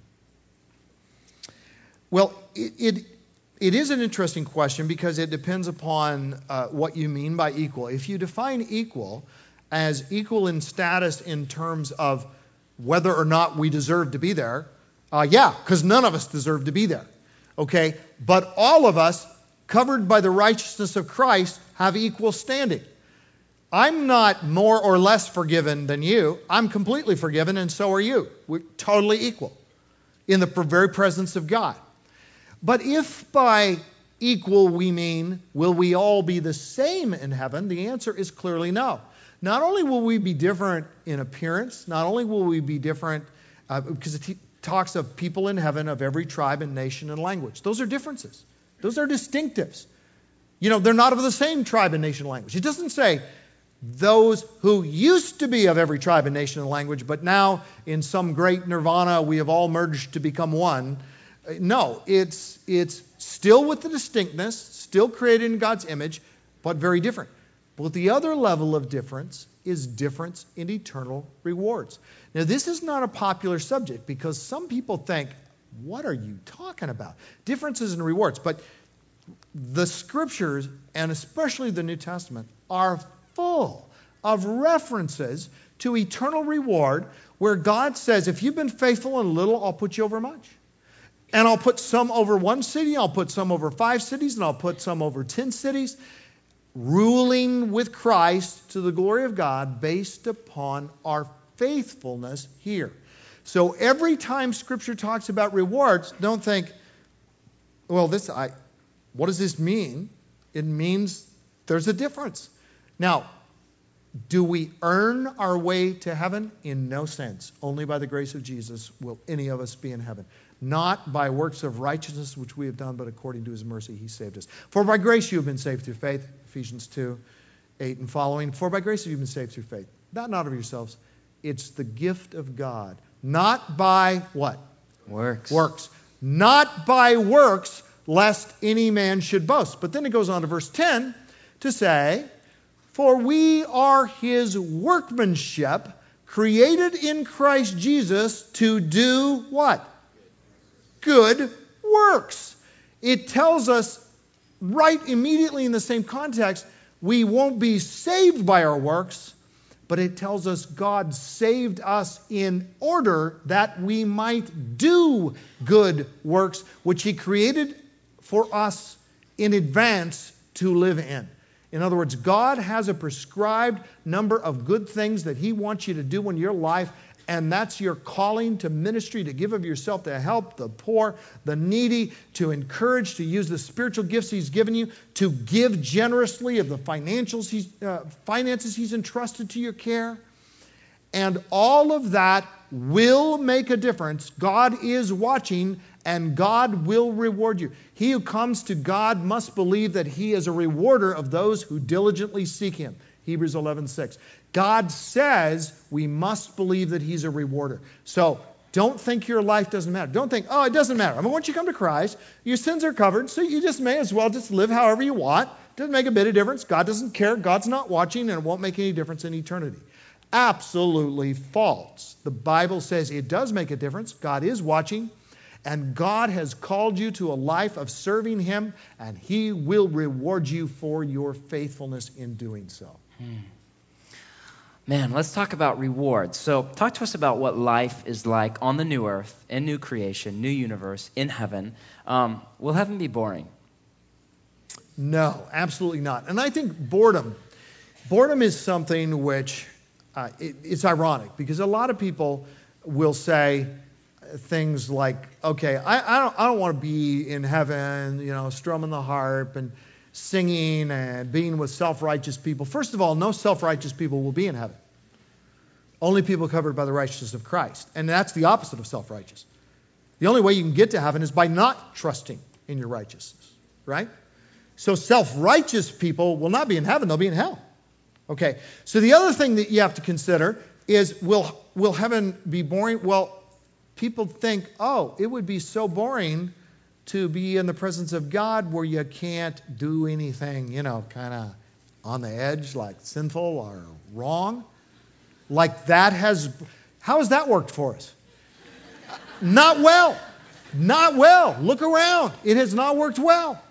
Well, it... it It is an interesting question because it depends upon uh, what you mean by equal. If you define equal as equal in status in terms of whether or not we deserve to be there, uh, yeah, because none of us deserve to be there, okay? But all of us, covered by the righteousness of Christ, have equal standing. I'm not more or less forgiven than you. I'm completely forgiven, and so are you. We're totally equal in the very presence of God. But if by equal we mean, will we all be the same in heaven? The answer is clearly no. Not only will we be different in appearance, not only will we be different, uh, because it t- talks of people in heaven of every tribe and nation and language. Those are differences. Those are distinctives. You know, they're not of the same tribe and nation and language. It doesn't say those who used to be of every tribe and nation and language, but now in some great nirvana we have all merged to become one. No, it's it's still with the distinctness, still created in God's image, but very different. But the other level of difference is difference in eternal rewards. Now, this is not a popular subject because some people think, what are you talking about? Differences in rewards. But the Scriptures, and especially the New Testament, are full of references to eternal reward where God says, if you've been faithful in a little, I'll put you over much. And I'll put some over one city, I'll put some over five cities, and I'll put some over ten cities, ruling with Christ to the glory of God based upon our faithfulness here. So every time Scripture talks about rewards, don't think, well, this, I, what does this mean? It means there's a difference. Now, do we earn our way to heaven? In no sense. Only by the grace of Jesus will any of us be in heaven. Not by works of righteousness which we have done, but according to his mercy he saved us. For by grace you have been saved through faith, Ephesians two, eight and following. For by grace you have been saved through faith. Not, not of yourselves. It's the gift of God. Not by what? Works. Works. Not by works, lest any man should boast. But then it goes on to verse ten to say, for we are his workmanship, created in Christ Jesus to do what? Good works. It tells us right immediately in the same context, we won't be saved by our works, but it tells us God saved us in order that we might do good works, which he created for us in advance to live in. In other words, God has a prescribed number of good things that he wants you to do in your life, and that's your calling to ministry, to give of yourself to help the poor, the needy, to encourage, to use the spiritual gifts He's given you, to give generously of the financials he's, uh, finances He's entrusted to your care. And all of that will make a difference. God is watching, and God will reward you. He who comes to God must believe that He is a rewarder of those who diligently seek Him. Hebrews eleven six. God says we must believe that He's a rewarder. So don't think your life doesn't matter. Don't think, oh, it doesn't matter. I mean, once you come to Christ, your sins are covered, so you just may as well just live however you want. Doesn't make a bit of difference. God doesn't care. God's not watching, and it won't make any difference in eternity. Absolutely false. The Bible says it does make a difference. God is watching, and God has called you to a life of serving Him, and He will reward you for your faithfulness in doing so. Hmm. Man, let's talk about rewards. So talk to us about what life is like on the new earth, in new creation, new universe, in heaven. Um, will heaven be boring? No, absolutely not. And I think boredom, boredom is something which uh, it, it's ironic, because a lot of people will say things like, okay, I, I don't, I don't want to be in heaven, you know, strumming the harp and singing and being with self-righteous people. First of all, no self-righteous people will be in heaven. Only people covered by the righteousness of Christ. And that's the opposite of self-righteous. The only way you can get to heaven is by not trusting in your righteousness, right? So self-righteous people will not be in heaven, they'll be in hell. Okay, so the other thing that you have to consider is, will, will heaven be boring? Well, people think, oh, it would be so boring to be in the presence of God where you can't do anything, you know, kind of on the edge, like sinful or wrong. Like that has, how has that worked for us? Not well. Not well. Look around. It has not worked well.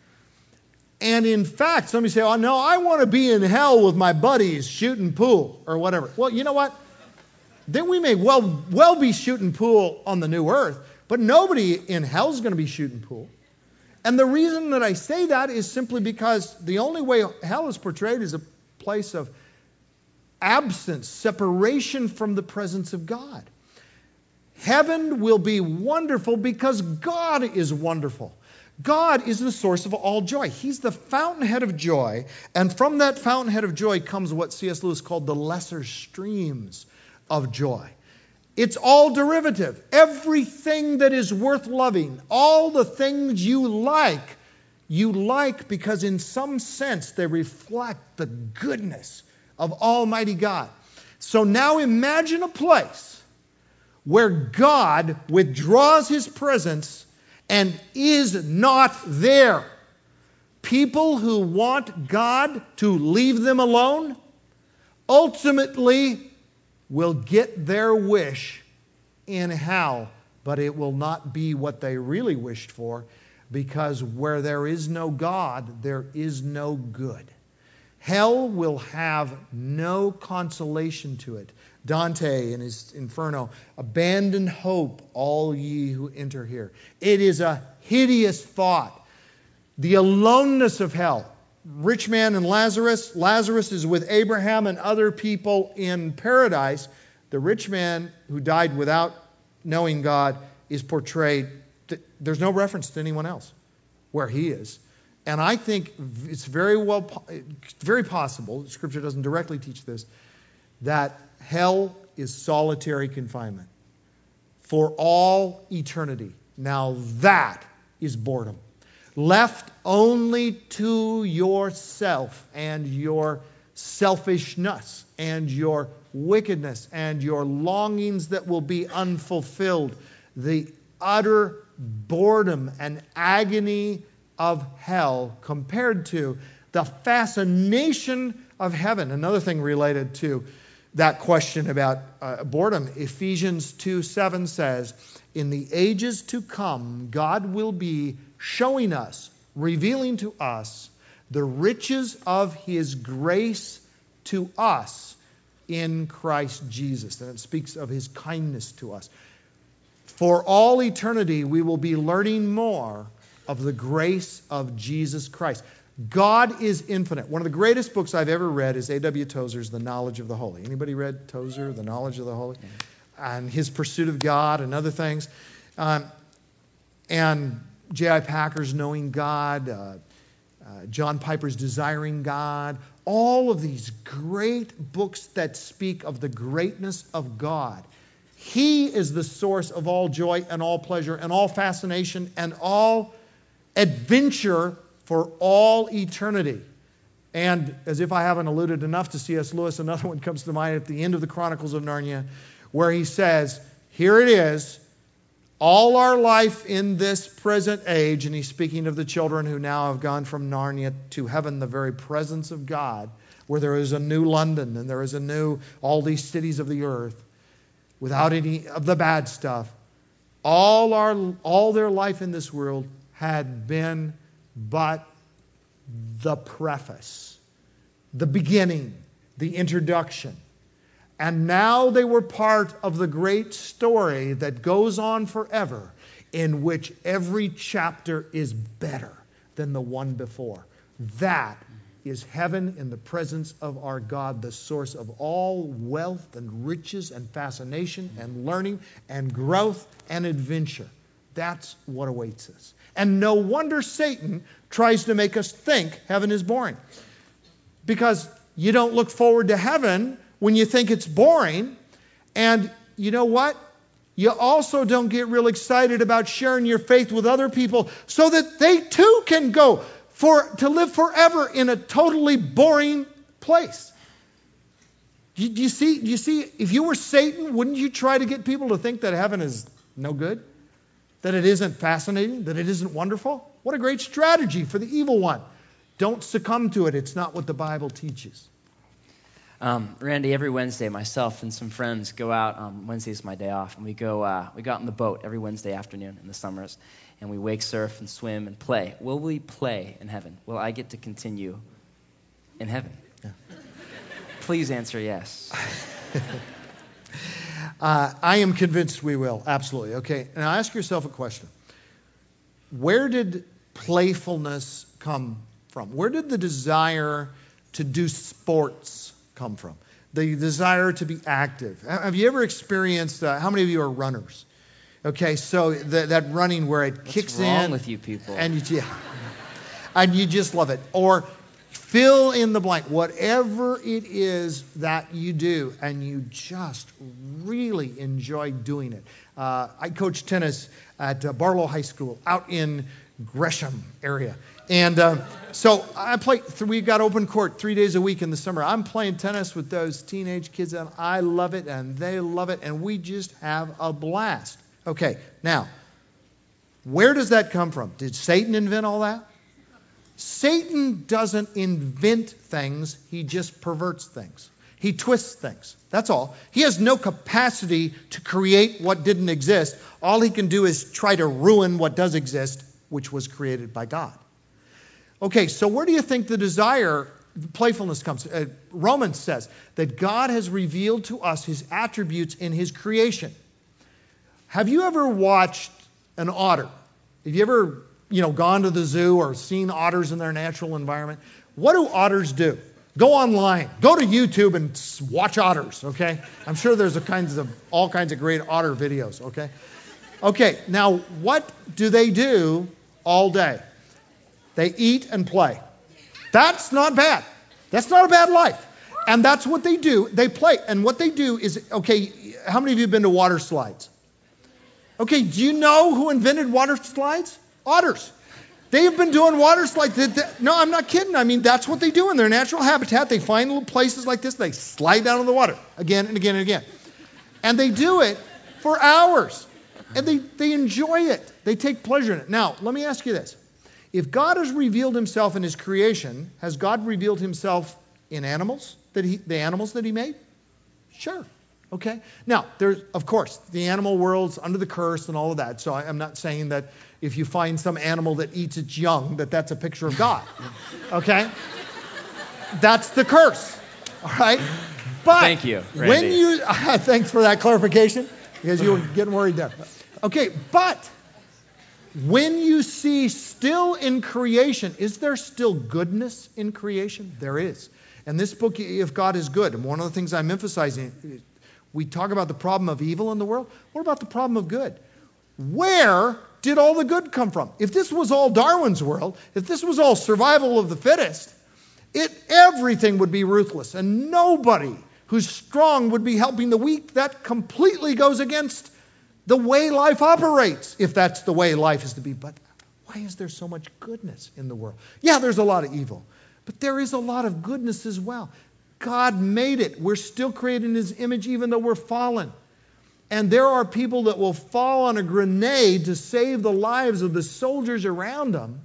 And in fact, somebody say, oh no, I want to be in hell with my buddies shooting pool or whatever. Well, you know what? Then we may well, well be shooting pool on the new earth, but nobody in hell is going to be shooting pool. And the reason that I say that is simply because the only way hell is portrayed is a place of absence, separation from the presence of God. Heaven will be wonderful because God is wonderful. God is the source of all joy. He's the fountainhead of joy. And from that fountainhead of joy comes what C S Lewis called the lesser streams of joy. It's all derivative. Everything that is worth loving, all the things you like, you like because in some sense they reflect the goodness of Almighty God. So now imagine a place where God withdraws His presence and is not there. People who want God to leave them alone ultimately will get their wish in hell, but it will not be what they really wished for, because where there is no God, there is no good. Hell will have no consolation to it. Dante in his Inferno, abandon hope, all ye who enter here. It is a hideous thought. The aloneness of hell. Rich man and Lazarus. Lazarus is with Abraham and other people in paradise. The rich man who died without knowing God is portrayed. There's no reference to anyone else where he is. And I think it's very well, very possible, Scripture doesn't directly teach this, that hell is solitary confinement for all eternity. Now that is boredom. Left only to yourself and your selfishness and your wickedness and your longings that will be unfulfilled. The utter boredom and agony of hell compared to the fascination of heaven. Another thing related to that question about uh, boredom, Ephesians two seven says, in the ages to come, God will be showing us, revealing to us, the riches of His grace to us in Christ Jesus. And it speaks of His kindness to us. For all eternity, we will be learning more of the grace of Jesus Christ. God is infinite. One of the greatest books I've ever read is A W Tozer's The Knowledge of the Holy. Anybody read Tozer, The Knowledge of the Holy? and his pursuit of God and other things. Um, and J I Packer's Knowing God, uh, uh, John Piper's Desiring God, all of these great books that speak of the greatness of God. He is the source of all joy and all pleasure and all fascination and all adventure for all eternity. And as if I haven't alluded enough to C S Lewis, another one comes to mind at the end of the Chronicles of Narnia, where he says, here it is, all our life in this present age, and he's speaking of the children who now have gone from Narnia to heaven, the very presence of God, where there is a new London and there is a new, all these cities of the earth, without any of the bad stuff. All our, all their life in this world had been but the preface, the beginning, the introduction. And now they were part of the great story that goes on forever, in which every chapter is better than the one before. That is heaven in the presence of our God, the source of all wealth and riches and fascination and learning and growth and adventure. That's what awaits us. And no wonder Satan tries to make us think heaven is boring. Because you don't look forward to heaven when you think it's boring. And you know what? You also don't get real excited about sharing your faith with other people so that they too can go for to live forever in a totally boring place. Do you see, do you see, if you were Satan, wouldn't you try to get people to think that heaven is no good? That it isn't fascinating? That it isn't wonderful? What a great strategy for the evil one. Don't succumb to it. It's not what the Bible teaches. Um, Randy, every Wednesday, myself and some friends go out. Um, Wednesday's my day off, and we go. Uh, we go out on the boat every Wednesday afternoon in the summers, and we wake surf and swim and play. Will we play in heaven? Will I get to continue in heaven? Yeah. Please answer yes. uh, I am convinced we will. Absolutely. Okay. Now ask yourself a question. Where did playfulness come from? Where did the desire to do sports come from? The desire to be active. Have you ever experienced, uh, how many of you are runners? Okay, so the, that running where it What's kicks wrong in. with you people? And you, yeah, and you just love it. Or fill in the blank. Whatever it is that you do, and you just really enjoy doing it. Uh, I coach tennis at uh, Barlow High School out in Gresham area. And uh, so I play, we've got open court three days a week in the summer. I'm playing tennis with those teenage kids, and I love it, and they love it, and we just have a blast. Okay, now, where does that come from? Did Satan invent all that? Satan doesn't invent things, he just perverts things. He twists things. That's all. He has no capacity to create what didn't exist. All he can do is try to ruin what does exist, which was created by God. Okay, so where do you think the desire, playfulness comes? Uh, Romans says that God has revealed to us his attributes in his creation. Have you ever watched an otter? Have you ever, you know, gone to the zoo or seen otters in their natural environment? What do otters do? Go online. Go to YouTube and watch otters, okay? I'm sure there's a kinds of, all kinds of great otter videos, okay? Okay, now what do they do all day? They eat and play. That's not bad. That's not a bad life. And that's what they do. They play. And what they do is, okay, how many of you have been to water slides? Okay, do you know who invented water slides? Otters. They have been doing water slides. No, I'm not kidding. I mean, that's what they do in their natural habitat. They find little places like this. They slide down in the water again and again and again. And they do it for hours. And they, they enjoy it. They take pleasure in it. Now, let me ask you this. If God has revealed himself in his creation, has God revealed himself in animals, that he, the animals that he made? Sure. Okay. Now, there's, of course, the animal world's under the curse and all of that. So I, I'm not saying that if you find some animal that eats its young, that that's a picture of God. Okay. That's the curse. All right. But thank you, Randy. When you, uh, thanks for that clarification, because you were getting worried there. Okay, but when you see still in creation, is there still goodness in creation? There is. And this book, If God is Good, and one of the things I'm emphasizing, We talk about the problem of evil in the world. What about the problem of good? Where did all the good come from? If this was all Darwin's world, if this was all survival of the fittest, it everything would be ruthless, and nobody who's strong would be helping the weak. That completely goes against the way life operates, if that's the way life is to be. But why is there so much goodness in the world? Yeah, there's a lot of evil, but there is a lot of goodness as well. God made it. We're still created in His image even though we're fallen. And there are people that will fall on a grenade to save the lives of the soldiers around them,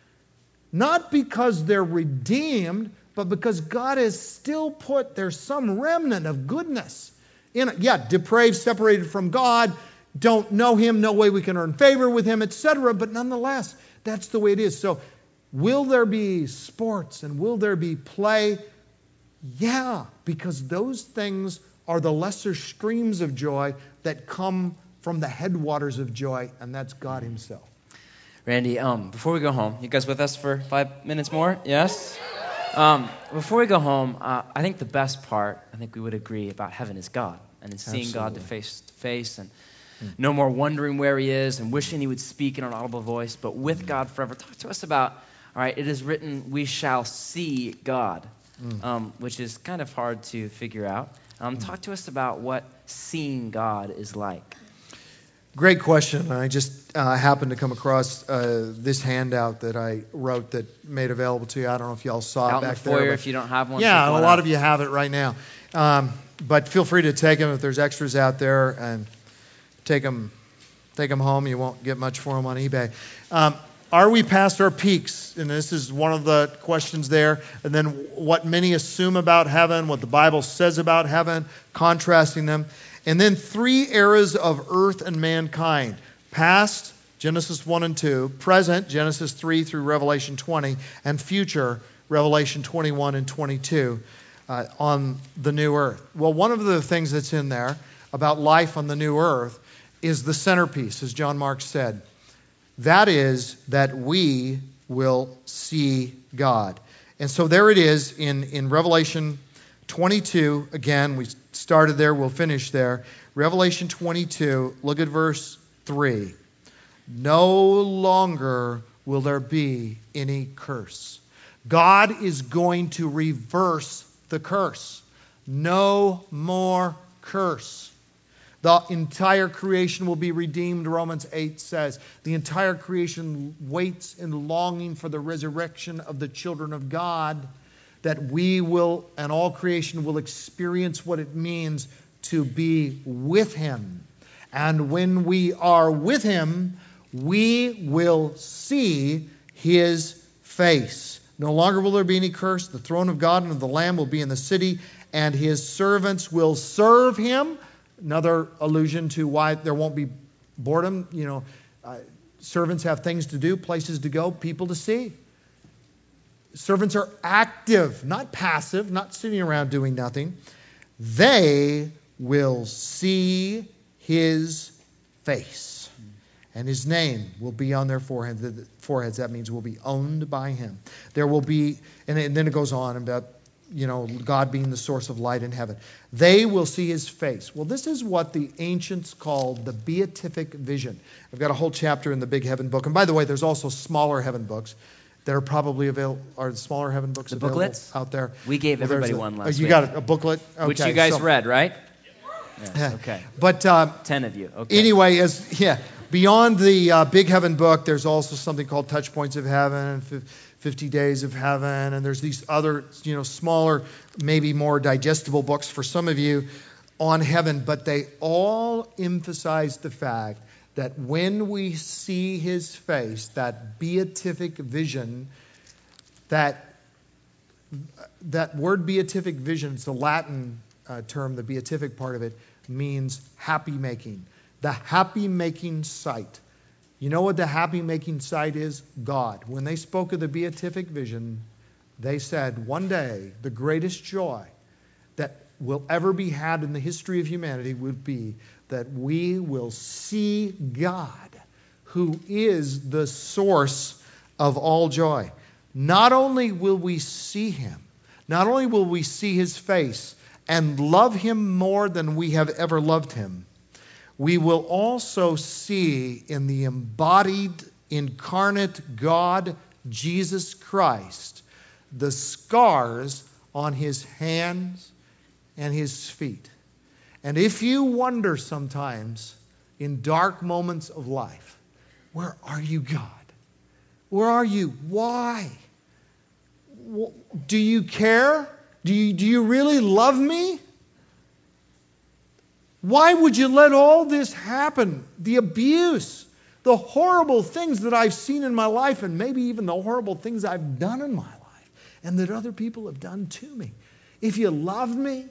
not because they're redeemed, but because God has still put, there's some remnant of goodness in it. Yeah, depraved, separated from God, don't know Him, no way we can earn favor with Him, et cetera. But nonetheless, that's the way it is. So will there be sports and will there be play? Yeah, because those things are the lesser streams of joy that come from the headwaters of joy, and that's God Himself. Randy, um, before we go home, you guys with us for five minutes more? Yes? Um, before we go home, uh, I think the best part, I think we would agree about heaven is God, and it's seeing Absolutely. God to face to face, and mm. no more wondering where He is and wishing He would speak in an audible voice, but with mm. God forever. Talk to us about, all right, it is written, we shall see God, mm. um, which is kind of hard to figure out. Um, mm. Talk to us about what seeing God is like. Great question. I just uh, happened to come across uh, this handout that I wrote that made available to you. I don't know if y'all saw Out it back in the foyer, there. if you don't have one. Yeah, a one lot out. of you have it right now. Um, but feel free to take them if there's extras out there, and take them, take them home. You won't get much for them on eBay. Um, are we past our peaks? And this is one of the questions there. And then what many assume about heaven, what the Bible says about heaven, contrasting them. And then three eras of earth and mankind. Past, Genesis one and two. Present, Genesis three through Revelation twenty. And future, Revelation twenty-one and twenty-two uh, on the new earth. Well, one of the things that's in there about life on the new earth is the centerpiece, as John Mark said. That is that we will see God. And so there it is in, in Revelation twenty-two. Again, we started there, we'll finish there. Revelation twenty-two, look at verse three. No longer will there be any curse. God is going to reverse the curse. No more curse. The entire creation will be redeemed, Romans eight says. The entire creation waits in longing for the resurrection of the children of God, that we will, and all creation will experience what it means to be with Him. And when we are with Him, we will see His face. No longer will there be any curse. The throne of God and of the Lamb will be in the city, and His servants will serve Him. Another allusion to why there won't be boredom. You know, uh, servants have things to do, places to go, people to see. Servants are active, not passive, not sitting around doing nothing. They will see His face, and His name will be on their forehead, foreheads. That means will be owned by Him. There will be, and then it goes on about, you know, God being the source of light in heaven. They will see His face. Well, this is what the ancients called the beatific vision. I've got a whole chapter in the Big Heaven book. And by the way, there's also smaller heaven books that are probably available. Are the smaller heaven books the available booklets out there? We gave well, everybody a, one last oh, you week. got a booklet? Okay, which you guys so, read, right? Yes, okay. But uh, ten of you. Okay. Anyway, as yeah, beyond the uh, Big Heaven book, there's also something called Touch Points of Heaven, fifty Days of Heaven, and there's these other, you know, smaller, maybe more digestible books for some of you on heaven, but they all emphasize the fact that when we see His face, that beatific vision, that that word beatific vision, it's a Latin uh, term, the beatific part of it, means happy making. The happy making sight. You know what the happy making sight is? God. When they spoke of the beatific vision, they said one day the greatest joy that will ever be had in the history of humanity would be that we will see God, who is the source of all joy. Not only will we see Him, not only will we see His face and love him more than we have ever loved him, we will also see in the embodied, incarnate God, Jesus Christ, the scars on his hands and his feet. And if you wonder sometimes in dark moments of life, where are you, God? Where are you? Why? Do you care? Do you, do you really love me? Why would you let all this happen? The abuse, the horrible things that I've seen in my life, and maybe even the horrible things I've done in my life, and that other people have done to me. If you loved me,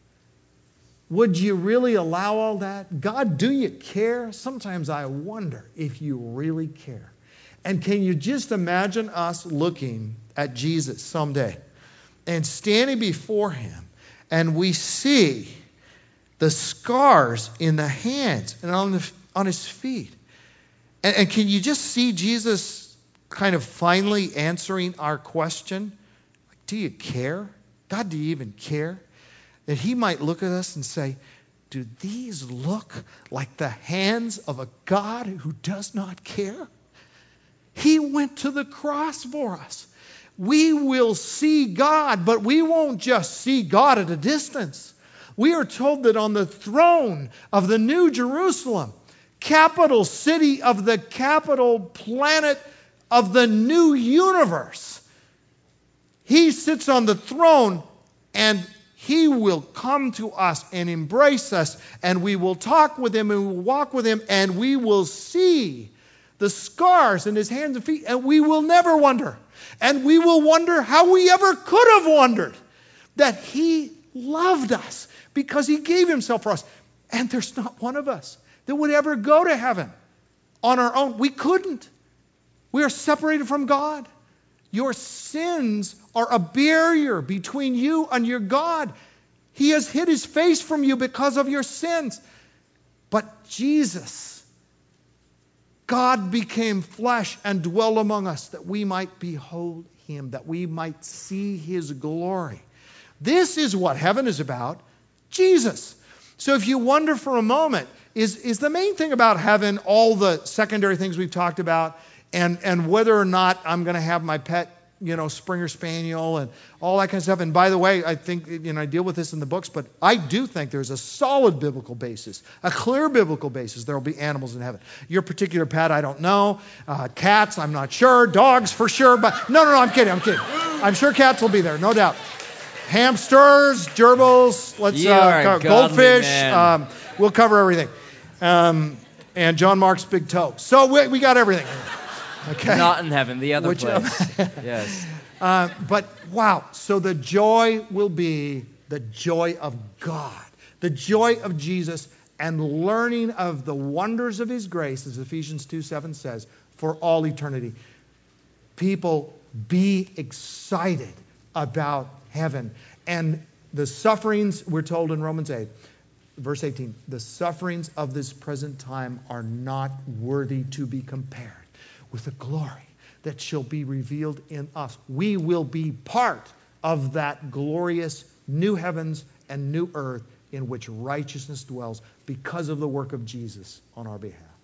would you really allow all that? God, do you care? Sometimes I wonder if you really care. And can you just imagine us looking at Jesus someday and standing before him, and we see the scars in the hands and on, the, on his feet. And, and can you just see Jesus kind of finally answering our question? Like, do you care? God, do you even care? That he might look at us and say, do these look like the hands of a God who does not care? He went to the cross for us. We will see God, but we won't just see God at a distance. We are told that on the throne of the New Jerusalem, capital city of the capital planet of the new universe, he sits on the throne, and he will come to us and embrace us, and we will talk with him and we will walk with him, and we will see the scars in his hands and feet, and we will never wonder. And we will wonder how we ever could have wondered that he loved us because he gave himself for us. And there's not one of us that would ever go to heaven on our own. We couldn't. We are separated from God. Your sins are a barrier between you and your God. He has hid his face from you because of your sins. But Jesus, God became flesh and dwelt among us that we might behold him, that we might see his glory. This is what heaven is about, Jesus. So if you wonder for a moment, is, is the main thing about heaven all the secondary things we've talked about, and, and whether or not I'm going to have my pet, you know, Springer Spaniel and all that kind of stuff. And by the way, I think, you know, I deal with this in the books, but I do think there's a solid biblical basis, a clear biblical basis. There will be animals in heaven. Your particular pet, I don't know. Uh, cats, I'm not sure. Dogs, for sure. But no, no, no, I'm kidding. I'm kidding. I'm sure cats will be there, no doubt. Hamsters, gerbils, let's You uh, are a cover, godly goldfish. man. Um, we'll cover everything. Um, and John Mark's big toe. So we, we got everything. Okay. Not in heaven, the other Which, place. Yes. Uh, but wow, so the joy will be the joy of God, the joy of Jesus, and learning of the wonders of his grace, as Ephesians two seven says, for all eternity. People, be excited about heaven. And the sufferings, we're told in Romans eight, verse eighteen, the sufferings of this present time are not worthy to be compared with the glory that shall be revealed in us. We will be part of that glorious new heavens and new earth in which righteousness dwells because of the work of Jesus on our behalf.